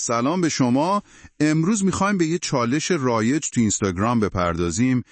سلام به شما. امروز میخوایم به یه چالش رایج تو اینستاگرام بپردازیم،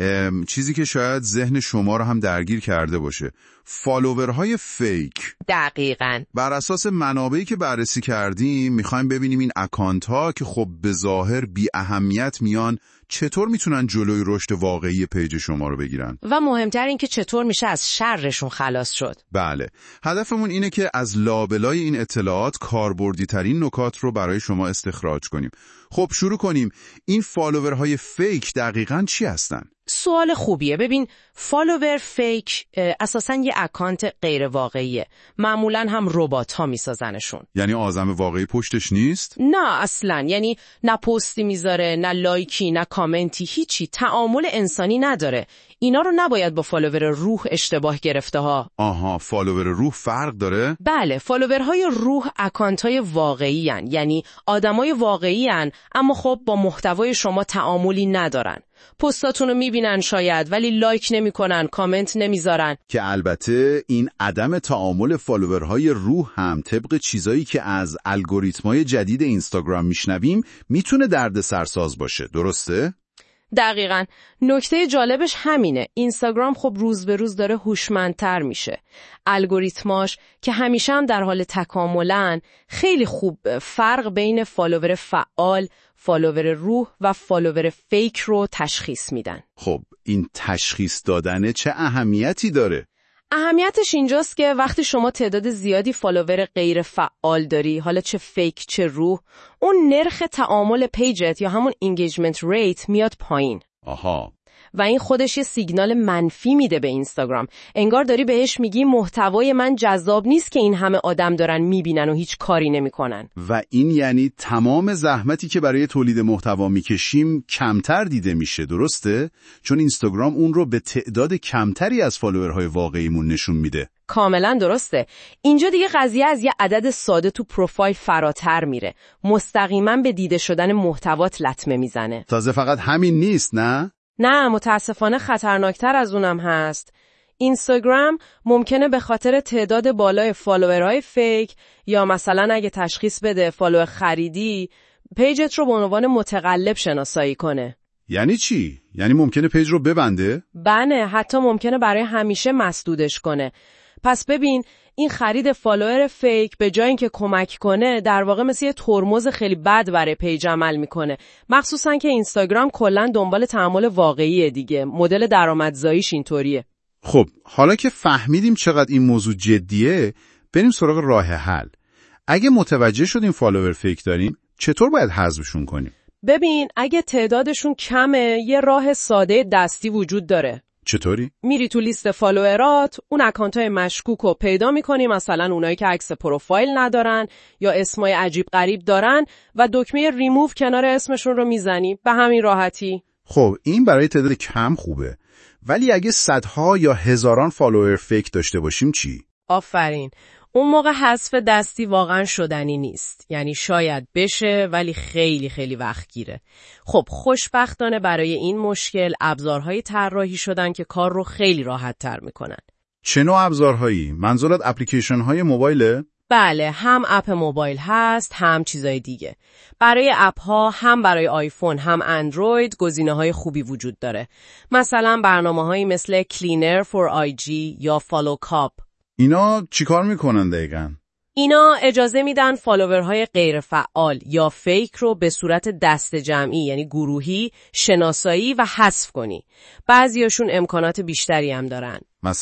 چیزی که شاید ذهن شما رو هم درگیر کرده باشه. فالوورهای فیک. دقیقاً. بر اساس منابعی که بررسی کردیم میخوایم ببینیم این اکانت ها که خب به ظاهر بی اهمیت میان چطور میتونن جلوی رشد واقعی پیج شما رو بگیرن و مهمتر این که چطور میشه از شرشون خلاص شد. بله، هدفمون اینه که از لابلای این اطلاعات کاربردی ترین نکات رو برای شما استخراج کنیم. خب شروع کنیم. این فالوورهای فیک دقیقاً چی هستن؟ سوال خوبیه. ببین، فالوور فیک اساساً یه اکانت غیر واقعیه. معمولاً هم ربات ها میسازنشون. یعنی آدم واقعی پشتش نیست؟ نه اصلاً. یعنی نه پستی میذاره، نه لایکی، نه کامنتی، هیچی. تعامل انسانی نداره. اینا رو نباید با فالوور روح اشتباه گرفته ها. آها، فالوور روح فرق داره؟ بله، فالوورهای روح اکانت‌های واقعی هن. یعنی آدمای واقعی هن، اما خب با محتوای شما تعاملی ندارن. پستاتون رو میبینن شاید، ولی لایک نمی‌کنن، کامنت نمیذارن. که البته این عدم تعامل فالوورهای روح هم طبق چیزایی که از الگوریتم‌های جدید اینستاگرام میشنویم میتونه دردسرساز باشه، درسته؟ دقیقاً. نکته جالبش همینه. اینستاگرام خب روز به روز داره هوشمندتر میشه. الگوریتماش که همیشه هم در حال تکاملن، خیلی خوب فرق بین فالوور فعال، فالوور روح و فالوور فیک رو تشخیص میدن. خب این تشخیص دادن چه اهمیتی داره؟ اهمیتش اینجاست که وقتی شما تعداد زیادی فالوور غیر فعال داری، حالا چه فیک چه روح، اون نرخ تعامل پیجت یا همون engagement rate میاد پایین. آها. و این خودش یه سیگنال منفی میده به اینستاگرام. انگار داری بهش میگی محتوای من جذاب نیست که این همه آدم دارن میبینن و هیچ کاری نمیکنن. و این یعنی تمام زحمتی که برای تولید محتوا میکشیم کمتر دیده میشه، درسته؟ چون اینستاگرام اون رو به تعداد کمتری از فالوورهای واقعیمون نشون میده. کاملا درسته. اینجا دیگه قضیه از یه عدد ساده تو پروفایل فراتر میره. مستقیما به دیده شدن محتوات لطمه میزنه. تازه فقط همین نیست، نه؟ نه، متاسفانه خطرناکتر از اونم هست. اینستاگرام ممکنه به خاطر تعداد بالای فالوورهای فیک یا مثلا اگه تشخیص بده فالوور خریدی، پیجت رو به عنوان متقلب شناسایی کنه. یعنی چی؟ یعنی ممکنه پیج رو ببنده؟ بله، حتی ممکنه برای همیشه مسدودش کنه. پس ببین، این خرید فالوور فیک به جای اینکه کمک کنه، در واقع مثل یه ترمز خیلی بد برای پیج عمل میکنه. مخصوصا که اینستاگرام کلاً دنبال تعامل واقعیه دیگه. مدل درآمدزاییش اینطوریه. خب حالا که فهمیدیم چقدر این موضوع جدیه، بریم سراغ راه حل. اگه متوجه شدیم فالوور فیک داریم، چطور باید حذفشون کنیم؟ ببین، اگه تعدادشون کمه، یه راه ساده دستی وجود داره. چطوری؟ میری تو لیست فالوورات، اون اکانت‌های مشکوک رو پیدا می‌کنی، مثلا اونایی که عکس پروفایل ندارن یا اسمای عجیب غریب دارن و دکمه ریموو کنار اسمشون رو میزنی. به همین راحتی. خب این برای تعداد کم خوبه، ولی اگه صدها یا هزاران فالوور فیک داشته باشیم چی؟ آفرین. اون موقع حذف دستی واقعا شدنی نیست. یعنی شاید بشه، ولی خیلی خیلی وقت گیره. خب خوشبختانه برای این مشکل ابزارهای طراحی شدن که کار رو خیلی راحت تر میکنن. چه نوع ابزارهایی؟ منظورت اپلیکیشن های موبایله؟ بله، هم اپ موبایل هست، هم چیزای دیگه. برای اپ ها هم برای آیفون هم اندروید گزینه‌های خوبی وجود داره. مثلا برنامه‌هایی مثل Cleaner for IG یا Follow Cop. اینا چیکار میکنن دقیقاً؟ اینا اجازه میدن فالوورهای غیر فعال یا فیک رو به صورت دست جمعی، یعنی گروهی، شناسایی و حذف کنی. بعضیاشون امکانات بیشتری هم دارن.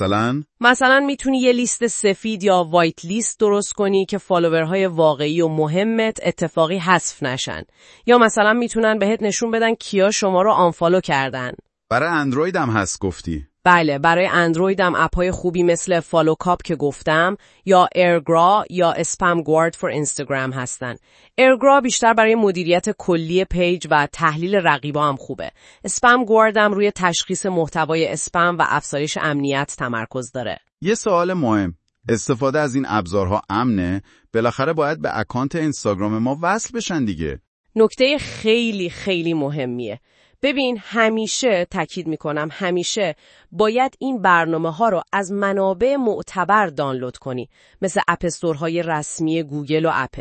مثلا میتونی یه لیست سفید یا وایت لیست درست کنی که فالوورهای واقعی و مهمت اتفاقی حذف نشن. یا مثلا میتونن بهت نشون بدن کیا شما رو آنفالو کردن. برای اندروید هم هست گفتی؟ بله، برای اندروید هم اپ‌های خوبی مثل فالو کاپ که گفتم یا ایرگرا یا اسپم گوارد فور اینستاگرام هستن. ایرگرا بیشتر برای مدیریت کلی پیج و تحلیل رقیبا هم خوبه. اسپم گوارد هم روی تشخیص محتوای اسپم و افزایش امنیت تمرکز داره. یه سوال مهم، استفاده از این ابزارها امنه؟ بالاخره باید به اکانت اینستاگرام ما وصل بشن دیگه. نکته خیلی خیلی مهمیه. ببین، همیشه تاکید میکنم، همیشه باید این برنامه ها رو از منابع معتبر دانلود کنی، مثل اپ استورهای رسمی گوگل و اپل.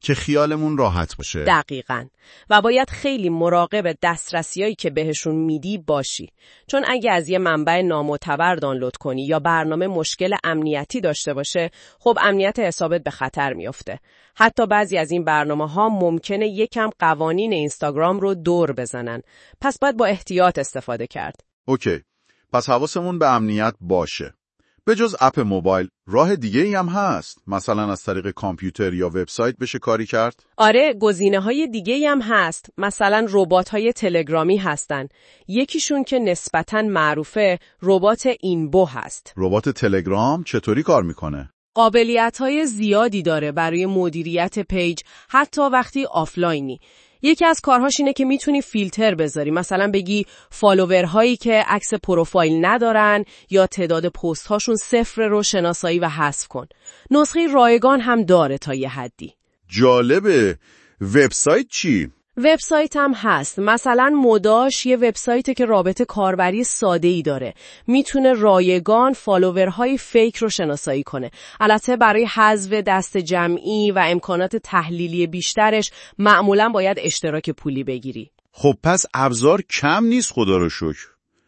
که خیالمون راحت باشه. دقیقاً. و باید خیلی مراقب دسترسیایی که بهشون میدی باشی. چون اگه از یه منبع نامعتبر دانلود کنی یا برنامه مشکل امنیتی داشته باشه، خب امنیت حسابت به خطر میفته. حتی بعضی از این برنامه‌ها ممکنه یکم قوانین اینستاگرام رو دور بزنن. پس باید با احتیاط استفاده کرد. اوکی. پس حواسمون به امنیت باشه. به جز اپ موبایل، راه دیگه ای هم هست. مثلا از طریق کامپیوتر یا وبسایت بشه کاری کرد؟ آره، گزینه‌های دیگه‌ای هم هست. مثلا ربات‌های تلگرامی هستن. یکیشون که نسبتاً معروفه، ربات اینبو هست. ربات تلگرام چطوری کار میکنه؟ قابلیت‌های زیادی داره برای مدیریت پیج، حتی وقتی آفلاینی. یکی از کارهاش اینه که میتونی فیلتر بذاری. مثلا بگی فالوورهایی که عکس پروفایل ندارن یا تعداد پست هاشون 0 رو شناسایی و حذف کن. نسخه رایگان هم داره تا یه حدی. جالبه. وبسایت چی؟ وبسایت هم هست. مثلا موداش یه وبسایته که رابط کاربری ساده‌ای داره. میتونه رایگان فالوورهای فیک رو شناسایی کنه. البته برای حذف دست جمعی و امکانات تحلیلی بیشترش معمولا باید اشتراک پولی بگیری. خب پس ابزار کم نیست، خدا رو شکر.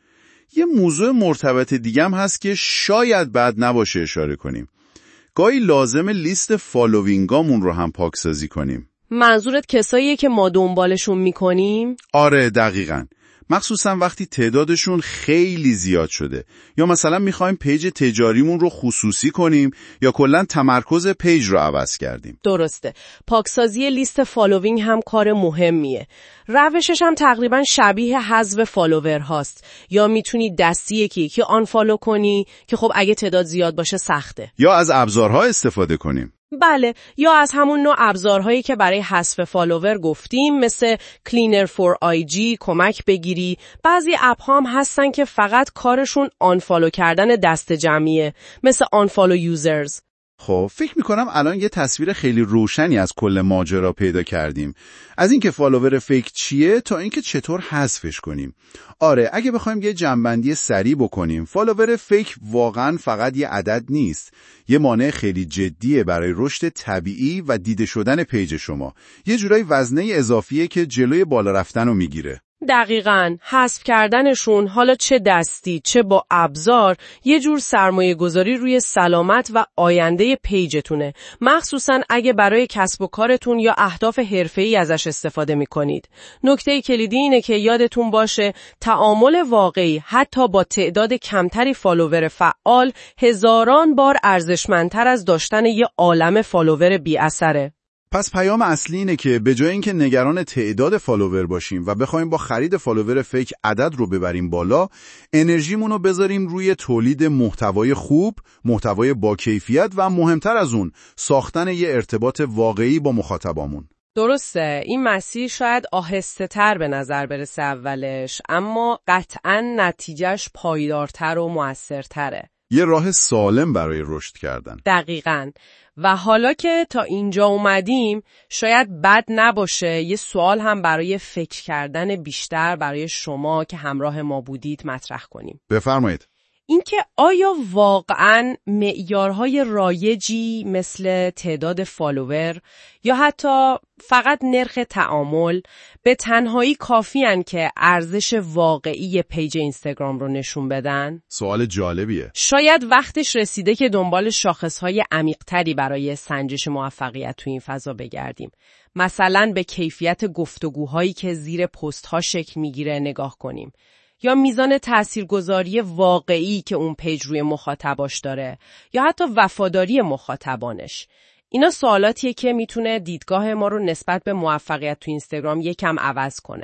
یه موضوع مرتبط دیگه هم هست که شاید بد نباشه اشاره کنیم. گاهی لازم لیست فالوینگامون رو هم پاکسازی کنیم. منظورت کساییه که ما دنبالشون میکنیم؟ آره دقیقاً. مخصوصا وقتی تعدادشون خیلی زیاد شده یا مثلا میخوایم پیج تجاریمون رو خصوصی کنیم یا کلاً تمرکز پیج رو عوض کردیم. درسته. پاکسازی لیست فالوینگ هم کار مهمیه. روشش هم تقریباً شبیه حذف فالوور هاست. یا میتونی دستی یکی آنفالو کنی که خب اگه تعداد زیاد باشه سخته. یا از ابزارها استفاده کنیم. بله، یا از همون نوع ابزارهایی که برای حذف فالوور گفتیم، مثل Cleaner for IG کمک بگیری. بعضی اپ هم هستن که فقط کارشون آنفالو کردن دست جمعیه، مثل Unfollow Users. خب فکر میکنم الان یه تصویر خیلی روشنی از کل ماجرا پیدا کردیم. از اینکه فالوور فیک چیه تا اینکه چطور حذفش کنیم. آره، اگه بخوایم یه جنبندی سریع بکنیم، فالوور فیک واقعاً فقط یه عدد نیست. یه مانع خیلی جدیه برای رشد طبیعی و دیده شدن پیج شما. یه جورای وزنه اضافیه که جلوی بالا رفتن رو میگیره. دقیقاً. حذف کردنشون، حالا چه دستی چه با ابزار، یه جور سرمایه گذاری روی سلامت و آینده پیجتونه. مخصوصاً اگه برای کسب و کارتون یا اهداف حرفه‌ای ازش استفاده می‌کنید. نکته کلیدی اینه که یادتون باشه تعامل واقعی حتی با تعداد کمتری فالوور فعال هزاران بار ارزشمندتر از داشتن یه عالمه فالوور بی‌اثره. پس پیام اصلی اینه که به جای اینکه نگران تعداد فالوور باشیم و بخوایم با خرید فالوور فیک عدد رو ببریم بالا، انرژیمون رو بذاریم روی تولید محتوای خوب، محتوای با کیفیت و مهمتر از اون، ساختن یه ارتباط واقعی با مخاطبامون. درسته. این مسیر شاید آهسته تر به نظر برسه اولش، اما قطعاً نتیجهش پایدارتر و مؤثرتره. یه راه سالم برای رشد کردن. دقیقاً. و حالا که تا اینجا اومدیم، شاید بد نباشه یه سوال هم برای فکر کردن بیشتر برای شما که همراه ما بودید مطرح کنیم. بفرمایید. اینکه آیا واقعاً معیارهای رایجی مثل تعداد فالوور یا حتی فقط نرخ تعامل به تنهایی کافی‌اند که ارزش واقعی پیج اینستاگرام رو نشون بدن؟ سوال جالبیه. شاید وقتش رسیده که دنبال شاخصهای عمیق‌تری برای سنجش موفقیت تو این فضا بگردیم. مثلا به کیفیت گفتگوهایی که زیر پست‌ها شکل میگیره نگاه کنیم. یا میزان تاثیرگذاری واقعی که اون پیج روی مخاطباش داره یا حتی وفاداری مخاطبانش. اینا سوالاتیه که میتونه دیدگاه ما رو نسبت به موفقیت تو اینستاگرام یکم عوض کنه.